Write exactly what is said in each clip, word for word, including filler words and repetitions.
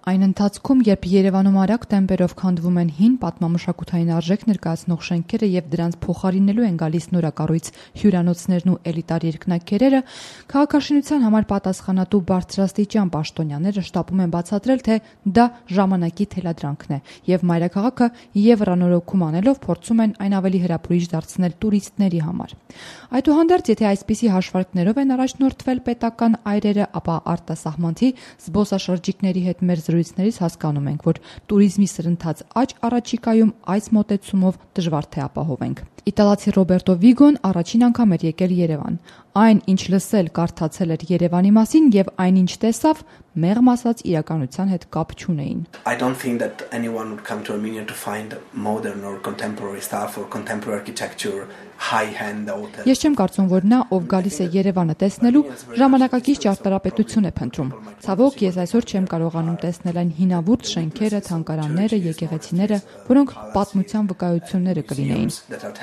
Այն ընթացքում, երբ Երևանում արագ տեմպերով քանդվում են հին պատմամշակութային արժեք ներկայացնող շենքերը եւ դրանց փոխարինելու են գալիս նորակառույց հյուրանոցներն ու էլիտար երկնաքերերը, քաղաքաշինության համար պատասխանատու բարձրաստիճան պաշտոնյաները շտապում են բացատրել, թե դա ժամանակի թելադրանքն է եւ մայրաքաղաքը եվրանորոգում անելով փորձում են այն ավելի հրապուրիչ դարձնել տուրիստների համար։ Այդուհանդերձ, եթե այսպիսի հաշվարկներով են առաջնորդվել պետական այրերը, ապա արտասահմանցի զբոսաշրջիկների հետ մեր զրույցներից հասկանում ենք, որ տուրիզմի սրընթաց աճ առաջիկայում այս մոտեցումով դժվար թե ապահովենք։ Իտալացի Ռոբերտո Վիգոն առաջին անգամ էր եկել Երևան։ Այն, ինչ լսել, կարդացել էր Երևանի մասին եւ այն, ինչ տեսավ, մեղմ ասած իրականության հետ կապ չունեին։ I don't think that anyone would come to Armenia to find modern or contemporary stuff or contemporary architecture, high-end hotel. Ես չեմ կարծում, որ նա, ով գալիս է Երևանը տեսնելու, ժամանակակից ճարտարապետություն է փնտրում։ Ցավոք, ես այսօր չեմ կարողանում տեսնել այն հինավուրց շենքերը, թանգարանները, եկեղեցիները, որոնք պատմության վկայությունները կլինեին։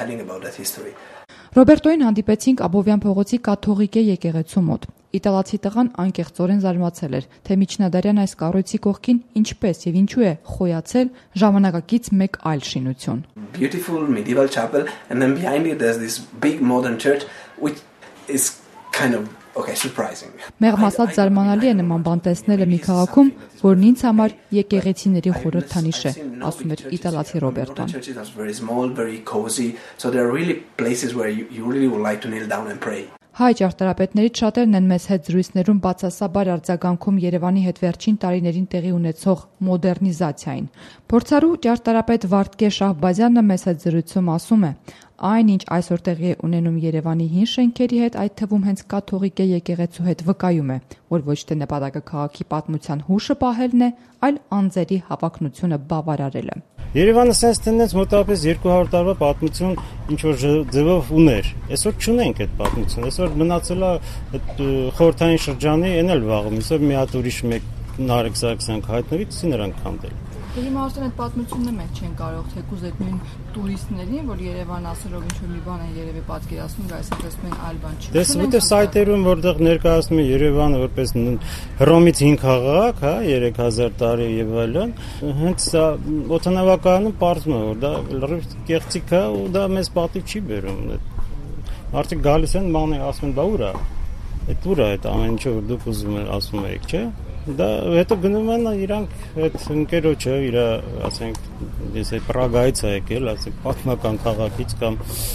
Ռոբերտոին հանդիպեցինք Աբովյան փողոցի կաթողիկե եկեղեցու մոտ։ Իտալացի տղան անկեղծորեն զարմացել էր, թե միջնադարյան այս կառույցի կողքին ինչպես եւ ինչու է խոյացել ժամանակակից մեկ այլ շինություն։ Beautiful medieval chapel and then behind it there's this big modern church which is kind of okay surprising. Մեղմ ասած զարմանալի է նման բան տեսնելը մի քաղաքում, որն ինձ համար եկեղեցիների խորհրդանիշ է, ասում էր իտալացի Ռոբերտոն։ Very small, very cozy, so there are really places where you, you really would like to kneel down and pray. Հայ ճարտարապետներից շատերն են մեզ հետ զրույցներում բացասաբար արձագանքում Երևանի հետ վերջին տարիներին տեղի ունեցող մոդեռնիզացիային։ Փորձառու ճարտարապետ Վարդգեր Շահբազյանը մեզ հետ զրույցում ասում է. այն, ինչ այսօր տեղի է ունենում Երևանի հին շենքերի հետ, այդ թվում հենց կաթողիկե եկեղեցու հետ վկայում է, որ ոչ թե նպատակը քաղաքի պատմության հուշը պահելն է, այլ անձերի հավակնությունը բավարարելը։ Երևանը sense տենց մոտավորապես երկու հարյուր տարվա պատմություն ինչ որ ձևով ուներ։ Այսօր չունենք այդ պատմությունը։ Այսօր մնացել է այդ խորհրդային շրջանի այն էլ վաղում, այսօր մի հատ ուրիշ մեկ Նարեկ Սարգսյան հայտնվի, ցի նրանք քանդել։ Հիմա արդեն այդ պատմությունն մենք չեն կարող թեկուզ այդ նույն տուրիստներին, որ Երևան ասելով ինչ որ մի բան են երևի պատկերացնում, գայս ասում են այլ բան չի։ Դες ուտե սայթերում որտեղ ներկայացնում են Երևանը որպես Հռոմից հին քաղաք, հա, երեք հազար տարի եւ այլն, հենց սա օթանավականում պարզվում է, որ դա լրիվ կեղծիք է ու դա մեզ պատիվ չի բերում։ Արդյոք գալիս են ման ասում են բա ուր է։ Այդ ուր է այդ ամեն ինչը որ դուք ուզում եք ասում եք, չէ՞։ Դա հետո գնում են իրանք այդ ընկերոջը իր, ասենք, ես այդ Պրագայից է եկել, ասենք, պատմական քաղաքից կամ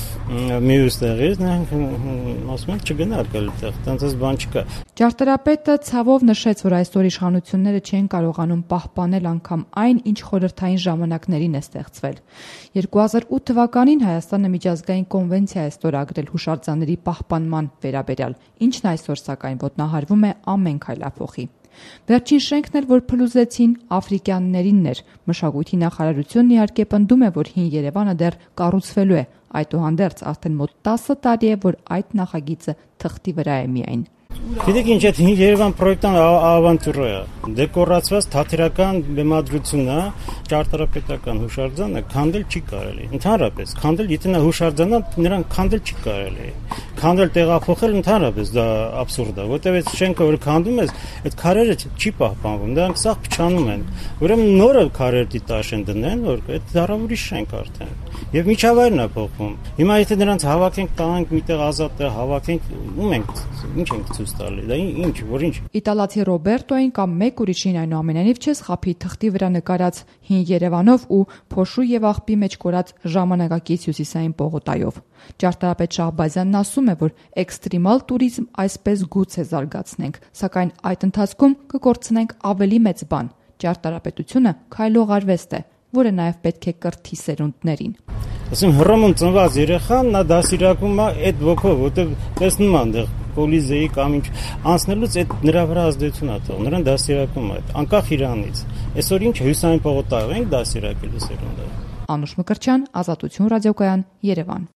մյուս տեղից, ասում են չգնալ այդտեղ, տենց բան չկա։ Ճարտարապետը ցավով նշեց, որ այսօր իշխանությունները չեն կարողանում պահպանել անգամ այն, ինչ խորհրդային ժամանակներին է ստեղծվել։ երկու հազար ութ թվականին Հայաստանը միջազգային կոնվենցիա է ստորագրել հուշարձանների պահպանման վերաբերյալ, ինչն այսօր սակայն ոտնահարվում է ամեն քայլափոխի։ Վերջին շենքն էլ, որ փլուզեցին, աֆրիկյաններինն էր։ Մշակույթի նախարարությունն իհարկե պնդում է, որ հին Երևանը դեռ կառուցվելու է։ Այդուհանդերձ արդեն մոտ տասը տարի է, որ այդ նախագիծը թղթի վրա է միայն։ Գիտեք ինչ, այդ հին Երևան պրոյեկտան ավանտյուրա է, դեկորացված թատերական բեմադրությունն է, ճարտարապետական հուշարձանը քանդել չի կարելի։ Ընդհանրապես, քանդել, եթե նա հուշարձանն է, նրան քանդել չի կարելի։ Քանդել տեղափոխել ընդհանրապես դա աբսուրդ է, որտեղ այդ շենքը որ քանդում ես, այդ քարերը չի պահպանվում, դրանք սաղ փչանում են։ Ուրեմն նորը քարեր դիտաշեն դնեն, որ այդ դարավորի շենք արդեն։ Եվ միջավայրն է փոխվում։ Հիմա եթե նրանց հավաքենք, տանենք միտեղ ազատ հավաքենք, ում ենք, ինչ ենք ցույց տալի, դա ինչ, որ ինչ։ Իտալացի Ռոբերտոին կամ մեկ ուրիշին այնուամենայնիվ չես խափի թղթի վրա նկարած հին Երևանով ու փոշու եւ աղբի մեջ կորած ժամանակակից հյուսիսային պողոտայով։ Ճարտարապետ Շահբազյանն ասում է, որ էքստրեմալ տուրիզմ այսպես գուցե զարգացնենք, սակայն այդ ընթացքում կկորցնենք ավելի մեծ բան։ Ճարտարապետությունը քայլող արվեստ է, որը նաև պետք է կրթի սերունդներին։ Ասում Հռոմում ծնված երեխան նա դասիրակում է այդ ոգով, որտեղ տեսնում է այնտեղ Կոլիզեի կամ ինչ անցնելուց այդ նրա վրա ազդեցություն է թողնում, նրան դասիրակում է, անկախ իրանից։ Այսօր ինչ հյուսային պողոտայով ենք դասիրակելու սերունդը։ Անուշ Մկրտչյան, Ազատություն ռադիոկայան, Երևան։